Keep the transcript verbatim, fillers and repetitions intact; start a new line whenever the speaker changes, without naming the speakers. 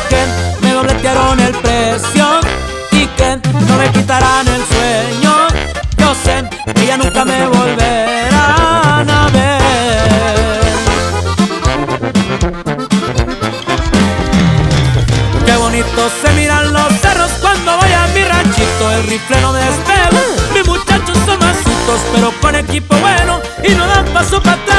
que me dobletearon el precio y que no me quitarán el sueño. Yo sé que ya nunca me volverán a ver. Qué bonito se miran los cerros cuando voy a mi ranchito. El rifle no despego, mis muchachos son masitos, pero con equipo bueno y no dan paso para atrás.